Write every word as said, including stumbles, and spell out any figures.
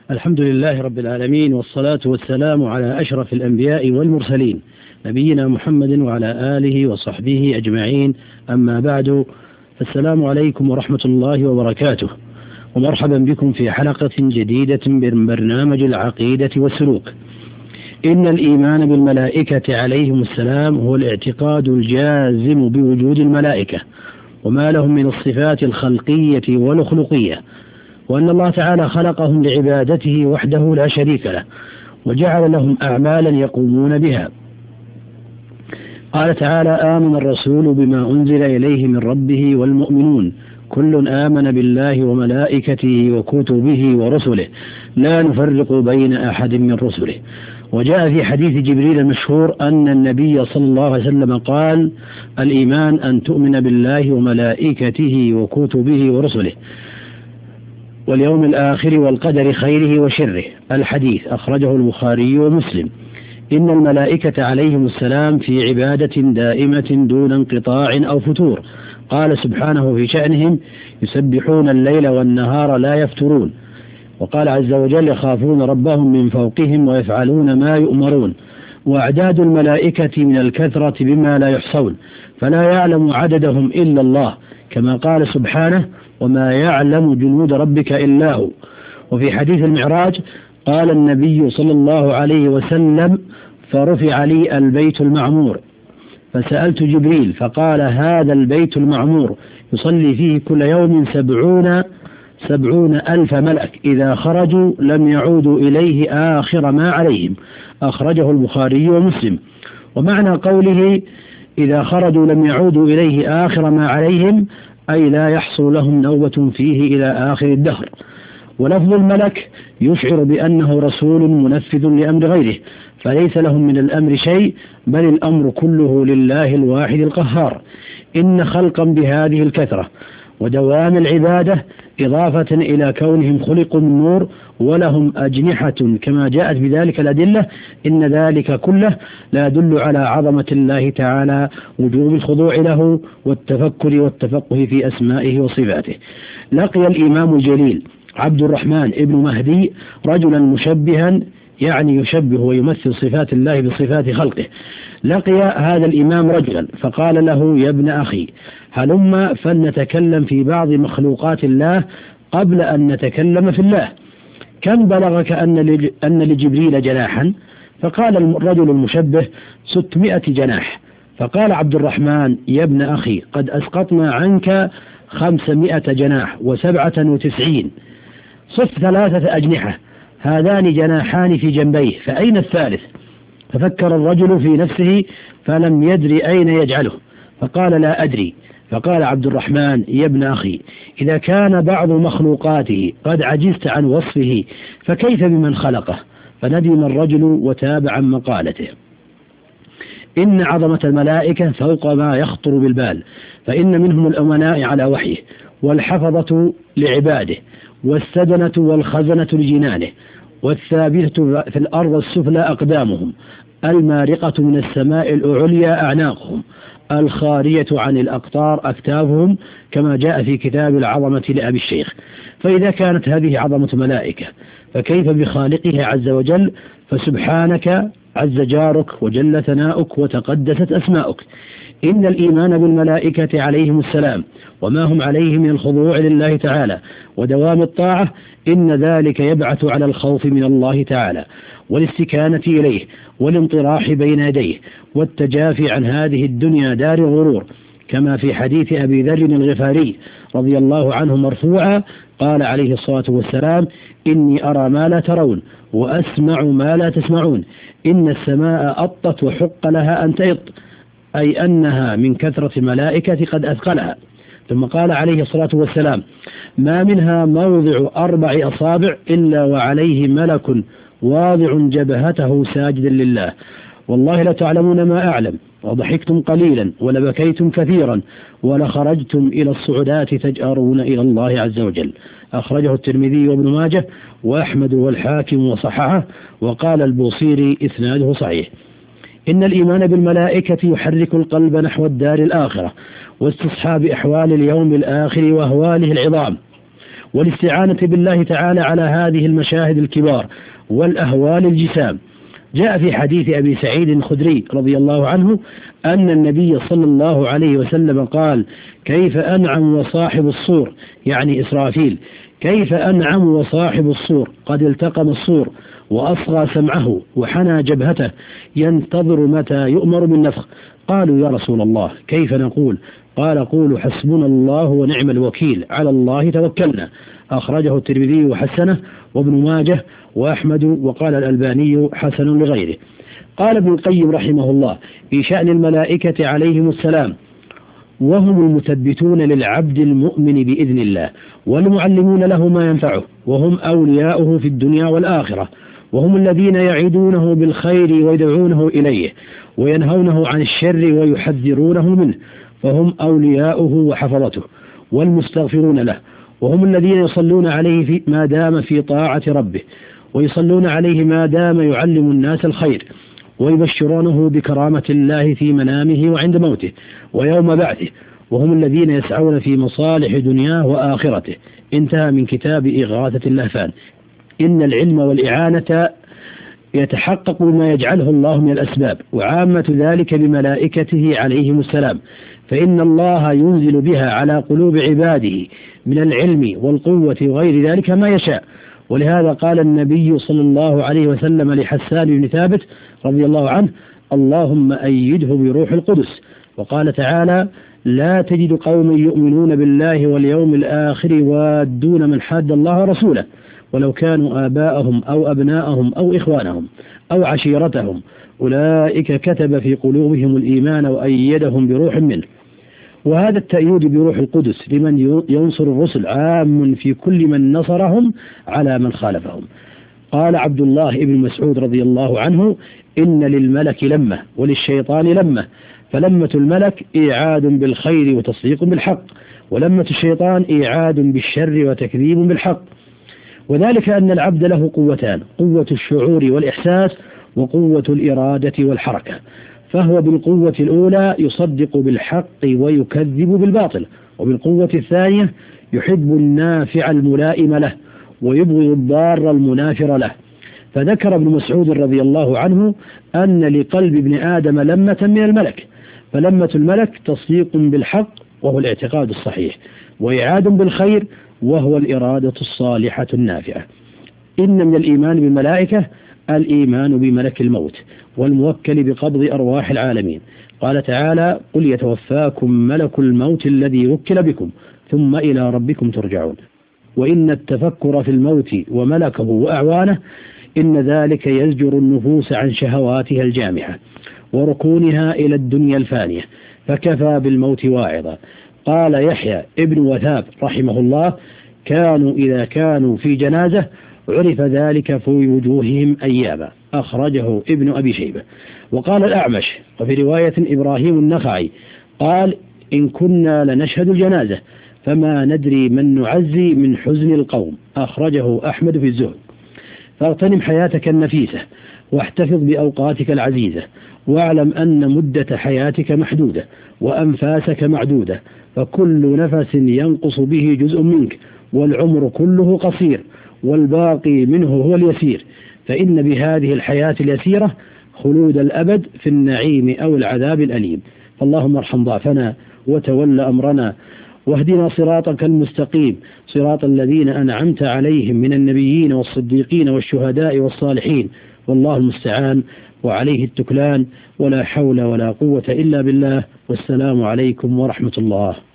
الحمد لله رب العالمين، والصلاة والسلام على أشرف الأنبياء والمرسلين نبينا محمد وعلى آله وصحبه أجمعين. أما بعد، السلام عليكم ورحمة الله وبركاته، ومرحبا بكم في حلقة جديدة من برنامج العقيدة والسلوك. إن الإيمان بالملائكة عليهم السلام هو الاعتقاد الجازم بوجود الملائكة وما لهم من الصفات الخلقية والخلقية، وأن الله تعالى خلقهم لعبادته وحده لا شريك له، وجعل لهم أعمالا يقومون بها. قال تعالى: آمن الرسول بما أنزل إليه من ربه والمؤمنون كل آمن بالله وملائكته وكتبه ورسله لا نفرق بين أحد من رسله. وجاء في حديث جبريل المشهور أن النبي صلى الله عليه وسلم قال: الإيمان أن تؤمن بالله وملائكته وكتبه ورسله واليوم الآخر والقدر خيره وشره. الحديث أخرجه البخاري ومسلم. إن الملائكة عليهم السلام في عبادة دائمة دون انقطاع أو فتور. قال سبحانه في شأنهم: يسبحون الليل والنهار لا يفترون. وقال عز وجل: يخافون ربهم من فوقهم ويفعلون ما يؤمرون. وأعداد الملائكة من الكثرة بما لا يحصون، فلا يعلم عددهم إلا الله، كما قال سبحانه: وما يعلم جنود ربك إلا هو. وفي حديث المعراج قال النبي صلى الله عليه وسلم: فرفع لي البيت المعمور فسألت جبريل فقال: هذا البيت المعمور يصلي فيه كل يوم سبعون سبعون ألف ملك، إذا خرجوا لم يعودوا إليه آخر ما عليهم. أخرجه البخاري ومسلم. ومعنى قوله إذا خرجوا لم يعودوا إليه آخر ما عليهم أي لا يحصل لهم نوبة فيه إلى آخر الدهر. ولفظ الملك يشعر بأنه رسول منفذ لأمر غيره، فليس لهم من الأمر شيء، بل الأمر كله لله الواحد القهار. إن خلقا بهذه الكثرة ودوام العبادة إضافة إلى كونهم خلقوا من نور ولهم أجنحة كما جاءت بذلك الأدلة، إن ذلك كله لا يدل على عظمة الله تعالى، وجوب الخضوع له والتفكر والتفقه في أسمائه وصفاته. لقي الإمام الجليل عبد الرحمن ابن مهدي رجلا مشبها، يعني يشبه ويمثل صفات الله بصفات خلقه. لقي هذا الإمام رجلا فقال له: يا ابن أخي، هلما فلنتكلم في بعض مخلوقات الله قبل أن نتكلم في الله. كم بلغك أن لجبريل جناحا؟ فقال الرجل المشبه: ستمائة جناح. فقال عبد الرحمن: يا ابن أخي، قد أسقطنا عنك خمسمائة جناح وسبعة وتسعين، صف ثلاثة أجنحة، هذان جناحان في جنبيه، فأين الثالث؟ ففكر الرجل في نفسه فلم يدري أين يجعله، فقال: لا أدري. فقال عبد الرحمن: يا ابن أخي، إذا كان بعض مخلوقاته قد عجزت عن وصفه فكيف بمن خلقه؟ فندم الرجل وتاب عن مقالته. إن عظمة الملائكة فوق ما يخطر بالبال، فإن منهم الأمناء على وحيه، والحفظة لعباده، والسدنة والخزنة لجنانه، والثابتة في الأرض السفلى أقدامهم، المارقة من السماء العليا أعناقهم، الخارية عن الأقطار أكتافهم، كما جاء في كتاب العظمة لأبي الشيخ. فإذا كانت هذه عظمة ملائكة فكيف بخالقها عز وجل؟ فسبحانك عز جارك وجل ثناؤك وتقدست أسماؤك. إن الإيمان بالملائكة عليهم السلام وما هم عليه من الخضوع لله تعالى ودوام الطاعة، إن ذلك يبعث على الخوف من الله تعالى والاستكانة إليه والانطراح بين يديه والتجافي عن هذه الدنيا دار الغرور، كما في حديث أبي ذر الغفاري رضي الله عنه مرفوعا قال عليه الصلاة والسلام: إني أرى ما لا ترون وأسمع ما لا تسمعون، إن السماء أطت وحق لها أن تئط، أي أنها من كثرة الملائكة قد أثقلها. ثم قال عليه الصلاة والسلام: ما منها موضع أربع أصابع إلا وعليه ملك واضع جبهته ساجدا لله، والله لتعلمون ما أعلم، وضحكتم قليلا ولبكيتم كثيرا ولخرجتم إلى الصعودات تجأرون إلى الله عز وجل. أخرجه الترمذي وابن ماجه وأحمد والحاكم وصححه، وقال البوصيري إسناده صحيح. إن الإيمان بالملائكة يحرك القلب نحو الدار الآخرة واستصحاب أحوال اليوم الآخر وأهواله العظام، والاستعانة بالله تعالى على هذه المشاهد الكبار والأهوال الجسام. جاء في حديث أبي سعيد الخدري رضي الله عنه أن النبي صلى الله عليه وسلم قال: كيف أنعم وصاحب الصور، يعني إسرافيل، كيف أنعم وصاحب الصور قد التقم الصور وأصغى سمعه وحنى جبهته ينتظر متى يؤمر بالنفخ. قالوا: يا رسول الله كيف نقول؟ قال: قولوا حسبنا الله ونعم الوكيل، على الله توكلنا. أخرجه الترمذي وحسنه وابن ماجه وأحمد، وقال الألباني حسن لغيره. قال ابن القيم رحمه الله في شأن الملائكة عليهم السلام: وهم المثبتون للعبد المؤمن بإذن الله، والمعلمون له ما ينفعه، وهم أولياؤه في الدنيا والآخرة، وهم الذين يعيدونه بالخير ويدعونه إليه، وينهونه عن الشر ويحذرونه منه، فهم أولياؤه وحفظته والمستغفرون له، وهم الذين يصلون عليه في ما دام في طاعة ربه، ويصلون عليه ما دام يعلم الناس الخير، ويبشرونه بكرامة الله في منامه وعند موته ويوم بعثه، وهم الذين يسعون في مصالح دنياه وآخرته. انتهى من كتاب إغاثة اللهفان. إن العلم والإعانة يتحقق بما يجعله الله من الأسباب، وعامة ذلك بملائكته عليهم السلام، فإن الله ينزل بها على قلوب عباده من العلم والقوة وغير ذلك ما يشاء. ولهذا قال النبي صلى الله عليه وسلم لحسان بن ثابت رضي الله عنه: اللهم أيده بروح القدس. وقال تعالى: لا تجد قوم يؤمنون بالله واليوم الآخر وادون من حاد الله ورسوله ولو كانوا آباءهم أو أبناءهم أو إخوانهم أو عشيرتهم، أولئك كتب في قلوبهم الإيمان وأيدهم بروح منه. وهذا التأييد بروح القدس لمن ينصر الرسل عام في كل من نصرهم على من خالفهم. قال عبد الله بن مسعود رضي الله عنه: إن للملك لمة وللشيطان لمة، فلمة الملك إيعاد بالخير وتصديق بالحق، ولمة الشيطان إيعاد بالشر وتكذيب بالحق. وذلك أن العبد له قوتان: قوة الشعور والإحساس، وقوة الإرادة والحركة. فهو بالقوة الأولى يصدق بالحق ويكذب بالباطل، وبالقوة الثانية يحب النافع الملائم له ويبغض الضار المنافر له. فذكر ابن مسعود رضي الله عنه أن لقلب ابن آدم لمة من الملك، فلمة الملك تصديق بالحق وهو الاعتقاد الصحيح، وإعاد بالخير وهو الإرادة الصالحة النافعة. إن من الإيمان بالملائكة الإيمان بملك الموت والموكل بقبض أرواح العالمين. قال تعالى: قل يتوفاكم ملك الموت الذي وكل بكم ثم إلى ربكم ترجعون. وإن التفكر في الموت وملكه وأعوانه إن ذلك يزجر النفوس عن شهواتها الجامحة وركونها إلى الدنيا الفانية، فكفى بالموت واعظا. قال يحيى ابن وثاب رحمه الله: كانوا إذا كانوا في جنازة عرف ذلك في وجوههم أياما. أخرجه ابن أبي شيبة. وقال الأعمش وفي رواية إبراهيم النخعي قال: إن كنا لنشهد الجنازة فما ندري من نعزي من حزن القوم. أخرجه أحمد في الزهد. فاغتنم حياتك النفيسة واحتفظ بأوقاتك العزيزة، واعلم أن مدة حياتك محدودة وأنفاسك معدودة، فكل نفس ينقص به جزء منك، والعمر كله قصير والباقي منه هو اليسير، فإن بهذه الحياة اليسيرة خلود الأبد في النعيم أو العذاب الأليم. فاللهم ارحم ضعفنا وتولى أمرنا، واهدنا صراطك المستقيم، صراط الذين أنعمت عليهم من النبيين والصديقين والشهداء والصالحين، والله المستعان وعليه التكلان، ولا حول ولا قوة إلا بالله. والسلام عليكم ورحمة الله.